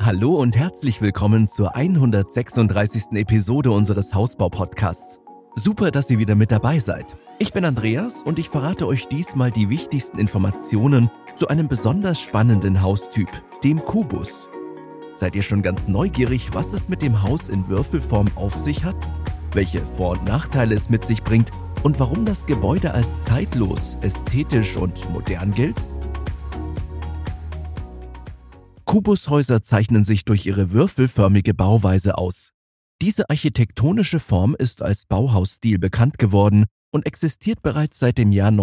Hallo und herzlich willkommen zur 136. Episode unseres Hausbau-Podcasts. Super, dass ihr wieder mit dabei seid. Ich bin Andreas und ich verrate euch diesmal die wichtigsten Informationen zu einem besonders spannenden Haustyp, dem Kubus. Seid ihr schon ganz neugierig, was es mit dem Haus in Würfelform auf sich hat? Welche Vor- und Nachteile es mit sich bringt und warum das Gebäude als zeitlos, ästhetisch und modern gilt? Kubushäuser zeichnen sich durch ihre würfelförmige Bauweise aus. Diese architektonische Form ist als Bauhausstil bekannt geworden und existiert bereits seit dem Jahr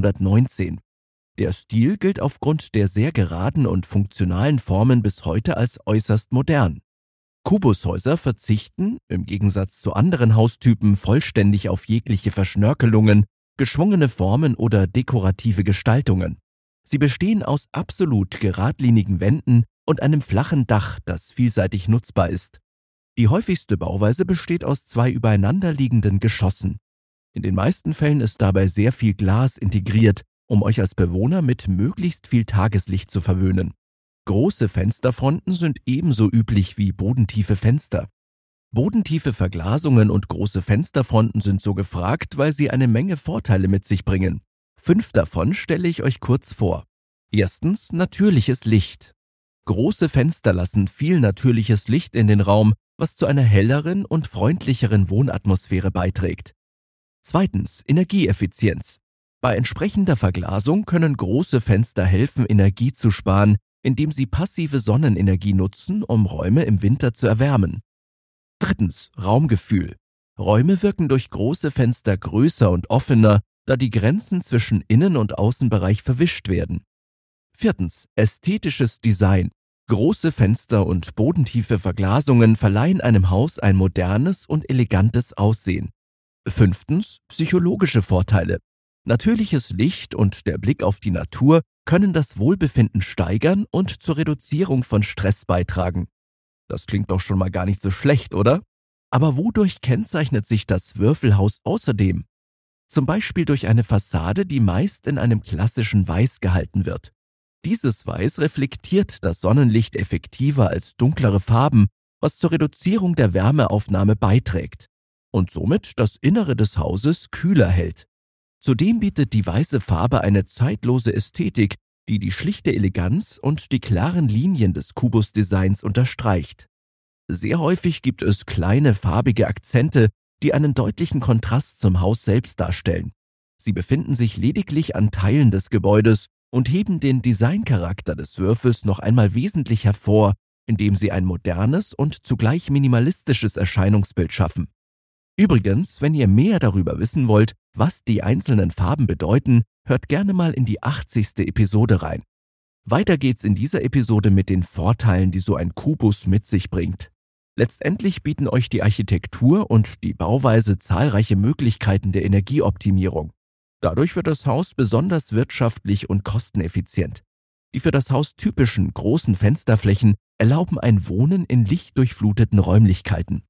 1919. Der Stil gilt aufgrund der sehr geraden und funktionalen Formen bis heute als äußerst modern. Kubushäuser verzichten, im Gegensatz zu anderen Haustypen, vollständig auf jegliche Verschnörkelungen, geschwungene Formen oder dekorative Gestaltungen. Sie bestehen aus absolut geradlinigen Wänden und einem flachen Dach, das vielseitig nutzbar ist. Die häufigste Bauweise besteht aus zwei übereinanderliegenden Geschossen. In den meisten Fällen ist dabei sehr viel Glas integriert, um euch als Bewohner mit möglichst viel Tageslicht zu verwöhnen. Große Fensterfronten sind ebenso üblich wie bodentiefe Fenster. Bodentiefe Verglasungen und große Fensterfronten sind so gefragt, weil sie eine Menge Vorteile mit sich bringen. 5 davon stelle ich euch kurz vor. Erstens, natürliches Licht. Große Fenster lassen viel natürliches Licht in den Raum, was zu einer helleren und freundlicheren Wohnatmosphäre beiträgt. Zweitens, Energieeffizienz. Bei entsprechender Verglasung können große Fenster helfen, Energie zu sparen, indem sie passive Sonnenenergie nutzen, um Räume im Winter zu erwärmen. Drittens, Raumgefühl. Räume wirken durch große Fenster größer und offener, da die Grenzen zwischen Innen- und Außenbereich verwischt werden. Viertens, ästhetisches Design. Große Fenster und bodentiefe Verglasungen verleihen einem Haus ein modernes und elegantes Aussehen. Fünftens, psychologische Vorteile. Natürliches Licht und der Blick auf die Natur können das Wohlbefinden steigern und zur Reduzierung von Stress beitragen. Das klingt doch schon mal gar nicht so schlecht, oder? Aber wodurch kennzeichnet sich das Würfelhaus außerdem? Zum Beispiel durch eine Fassade, die meist in einem klassischen Weiß gehalten wird. Dieses Weiß reflektiert das Sonnenlicht effektiver als dunklere Farben, was zur Reduzierung der Wärmeaufnahme beiträgt und somit das Innere des Hauses kühler hält. Zudem bietet die weiße Farbe eine zeitlose Ästhetik, die die schlichte Eleganz und die klaren Linien des Kubusdesigns unterstreicht. Sehr häufig gibt es kleine farbige Akzente, die einen deutlichen Kontrast zum Haus selbst darstellen. Sie befinden sich lediglich an Teilen des Gebäudes und heben den Designcharakter des Würfels noch einmal wesentlich hervor, indem sie ein modernes und zugleich minimalistisches Erscheinungsbild schaffen. Übrigens, wenn ihr mehr darüber wissen wollt, was die einzelnen Farben bedeuten, hört gerne mal in die 80. Episode rein. Weiter geht's in dieser Episode mit den Vorteilen, die so ein Kubus mit sich bringt. Letztendlich bieten euch die Architektur und die Bauweise zahlreiche Möglichkeiten der Energieoptimierung. Dadurch wird das Haus besonders wirtschaftlich und kosteneffizient. Die für das Haus typischen großen Fensterflächen erlauben ein Wohnen in lichtdurchfluteten Räumlichkeiten.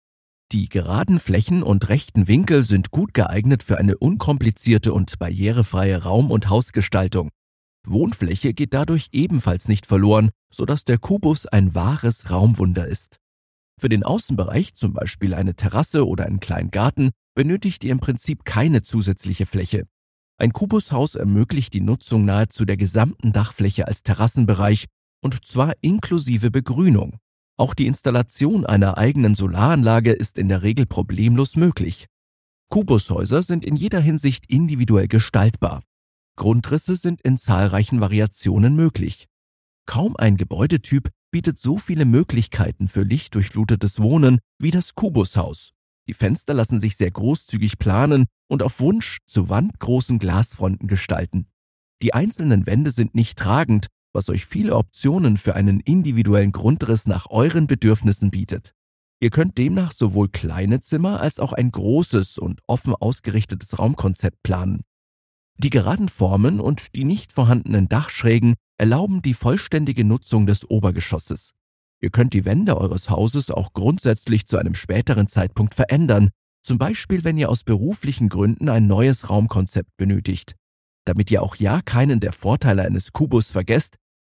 Die geraden Flächen und rechten Winkel sind gut geeignet für eine unkomplizierte und barrierefreie Raum- und Hausgestaltung. Wohnfläche geht dadurch ebenfalls nicht verloren, sodass der Kubus ein wahres Raumwunder ist. Für den Außenbereich, zum Beispiel eine Terrasse oder einen kleinen Garten, benötigt ihr im Prinzip keine zusätzliche Fläche. Ein Kubushaus ermöglicht die Nutzung nahezu der gesamten Dachfläche als Terrassenbereich und zwar inklusive Begrünung. Auch die Installation einer eigenen Solaranlage ist in der Regel problemlos möglich. Kubushäuser sind in jeder Hinsicht individuell gestaltbar. Grundrisse sind in zahlreichen Variationen möglich. Kaum ein Gebäudetyp bietet so viele Möglichkeiten für lichtdurchflutetes Wohnen wie das Kubushaus. Die Fenster lassen sich sehr großzügig planen und auf Wunsch zu wandgroßen Glasfronten gestalten. Die einzelnen Wände sind nicht tragend, was euch viele Optionen für einen individuellen Grundriss nach euren Bedürfnissen bietet. Ihr könnt demnach sowohl kleine Zimmer als auch ein großes und offen ausgerichtetes Raumkonzept planen. Die geraden Formen und die nicht vorhandenen Dachschrägen erlauben die vollständige Nutzung des Obergeschosses. Ihr könnt die Wände eures Hauses auch grundsätzlich zu einem späteren Zeitpunkt verändern, zum Beispiel wenn ihr aus beruflichen Gründen ein neues Raumkonzept benötigt. Damit ihr auch ja keinen der Vorteile eines Kubus vergesst,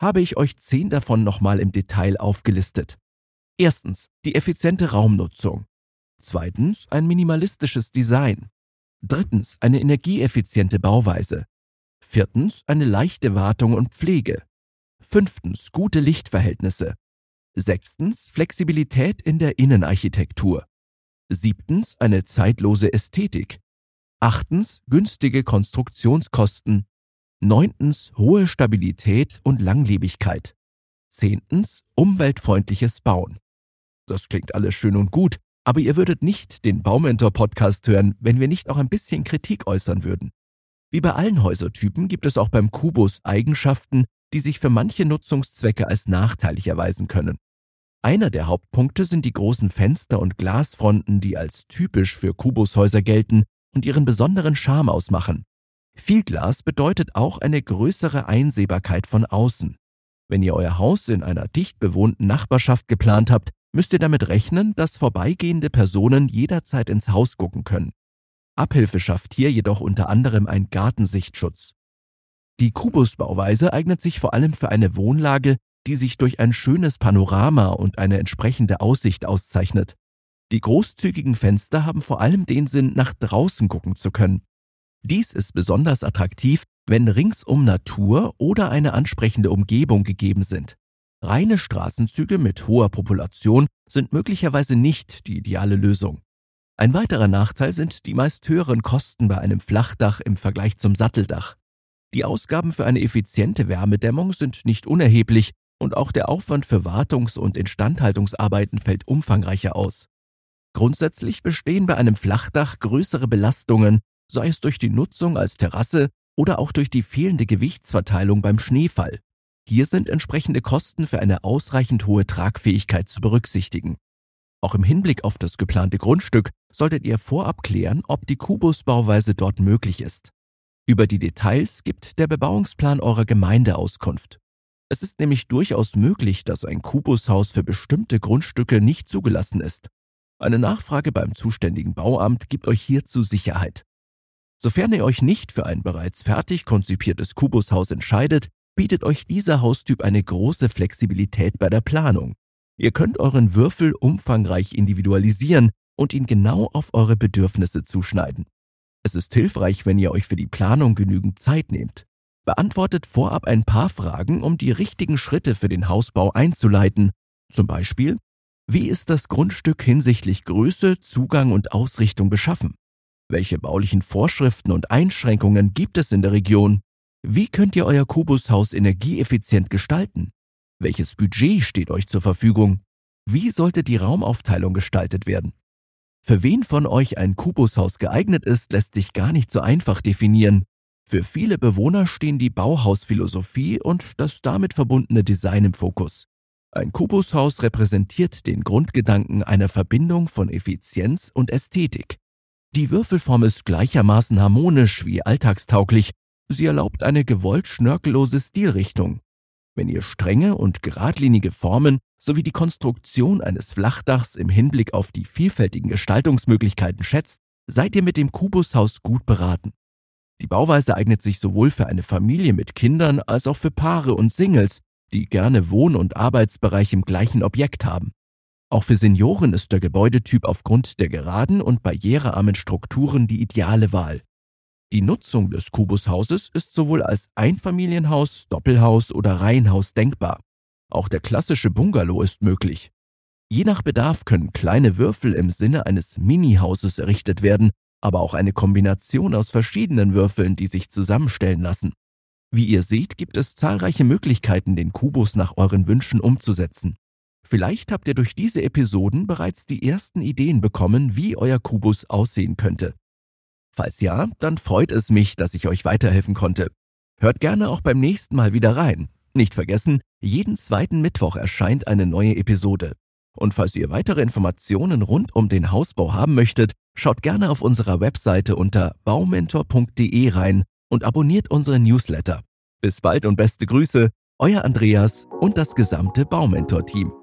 habe ich euch 10 davon nochmal im Detail aufgelistet. Erstens, die effiziente Raumnutzung. Zweitens, ein minimalistisches Design. Drittens, eine energieeffiziente Bauweise. Viertens, eine leichte Wartung und Pflege. Fünftens, gute Lichtverhältnisse. Sechstens, Flexibilität in der Innenarchitektur. Siebtens, eine zeitlose Ästhetik. Achtens, günstige Konstruktionskosten. Neuntens, hohe Stabilität und Langlebigkeit. Zehntens, umweltfreundliches Bauen. Das klingt alles schön und gut, aber ihr würdet nicht den Baumentor-Podcast hören, wenn wir nicht auch ein bisschen Kritik äußern würden. Wie bei allen Häusertypen gibt es auch beim Kubus Eigenschaften, die sich für manche Nutzungszwecke als nachteilig erweisen können. Einer der Hauptpunkte sind die großen Fenster und Glasfronten, die als typisch für Kubushäuser gelten und ihren besonderen Charme ausmachen. Viel Glas bedeutet auch eine größere Einsehbarkeit von außen. Wenn ihr euer Haus in einer dicht bewohnten Nachbarschaft geplant habt, müsst ihr damit rechnen, dass vorbeigehende Personen jederzeit ins Haus gucken können. Abhilfe schafft hier jedoch unter anderem ein Gartensichtschutz. Die Kubusbauweise eignet sich vor allem für eine Wohnlage, die sich durch ein schönes Panorama und eine entsprechende Aussicht auszeichnet. Die großzügigen Fenster haben vor allem den Sinn, nach draußen gucken zu können. Dies ist besonders attraktiv, wenn ringsum Natur oder eine ansprechende Umgebung gegeben sind. Reine Straßenzüge mit hoher Population sind möglicherweise nicht die ideale Lösung. Ein weiterer Nachteil sind die meist höheren Kosten bei einem Flachdach im Vergleich zum Satteldach. Die Ausgaben für eine effiziente Wärmedämmung sind nicht unerheblich und auch der Aufwand für Wartungs- und Instandhaltungsarbeiten fällt umfangreicher aus. Grundsätzlich bestehen bei einem Flachdach größere Belastungen, sei es durch die Nutzung als Terrasse oder auch durch die fehlende Gewichtsverteilung beim Schneefall. Hier sind entsprechende Kosten für eine ausreichend hohe Tragfähigkeit zu berücksichtigen. Auch im Hinblick auf das geplante Grundstück solltet ihr vorab klären, ob die Kubusbauweise dort möglich ist. Über die Details gibt der Bebauungsplan eurer Gemeinde Auskunft. Es ist nämlich durchaus möglich, dass ein Kubushaus für bestimmte Grundstücke nicht zugelassen ist. Eine Nachfrage beim zuständigen Bauamt gibt euch hierzu Sicherheit. Sofern ihr euch nicht für ein bereits fertig konzipiertes Kubushaus entscheidet, bietet euch dieser Haustyp eine große Flexibilität bei der Planung. Ihr könnt euren Würfel umfangreich individualisieren und ihn genau auf eure Bedürfnisse zuschneiden. Es ist hilfreich, wenn ihr euch für die Planung genügend Zeit nehmt. Beantwortet vorab ein paar Fragen, um die richtigen Schritte für den Hausbau einzuleiten. Zum Beispiel: Wie ist das Grundstück hinsichtlich Größe, Zugang und Ausrichtung beschaffen? Welche baulichen Vorschriften und Einschränkungen gibt es in der Region? Wie könnt ihr euer Kubushaus energieeffizient gestalten? Welches Budget steht euch zur Verfügung? Wie sollte die Raumaufteilung gestaltet werden? Für wen von euch ein Kubushaus geeignet ist, lässt sich gar nicht so einfach definieren. Für viele Bewohner stehen die Bauhausphilosophie und das damit verbundene Design im Fokus. Ein Kubushaus repräsentiert den Grundgedanken einer Verbindung von Effizienz und Ästhetik. Die Würfelform ist gleichermaßen harmonisch wie alltagstauglich. Sie erlaubt eine gewollt schnörkellose Stilrichtung. Wenn ihr strenge und geradlinige Formen sowie die Konstruktion eines Flachdachs im Hinblick auf die vielfältigen Gestaltungsmöglichkeiten schätzt, seid ihr mit dem Kubushaus gut beraten. Die Bauweise eignet sich sowohl für eine Familie mit Kindern als auch für Paare und Singles, die gerne Wohn- und Arbeitsbereich im gleichen Objekt haben. Auch für Senioren ist der Gebäudetyp aufgrund der geraden und barrierearmen Strukturen die ideale Wahl. Die Nutzung des Kubushauses ist sowohl als Einfamilienhaus, Doppelhaus oder Reihenhaus denkbar. Auch der klassische Bungalow ist möglich. Je nach Bedarf können kleine Würfel im Sinne eines Mini-Hauses errichtet werden, aber auch eine Kombination aus verschiedenen Würfeln, die sich zusammenstellen lassen. Wie ihr seht, gibt es zahlreiche Möglichkeiten, den Kubus nach euren Wünschen umzusetzen. Vielleicht habt ihr durch diese Episoden bereits die ersten Ideen bekommen, wie euer Kubus aussehen könnte. Falls ja, dann freut es mich, dass ich euch weiterhelfen konnte. Hört gerne auch beim nächsten Mal wieder rein. Nicht vergessen, jeden zweiten Mittwoch erscheint eine neue Episode. Und falls ihr weitere Informationen rund um den Hausbau haben möchtet, schaut gerne auf unserer Webseite unter baumentor.de rein und abonniert unseren Newsletter. Bis bald und beste Grüße, euer Andreas und das gesamte Baumentor-Team.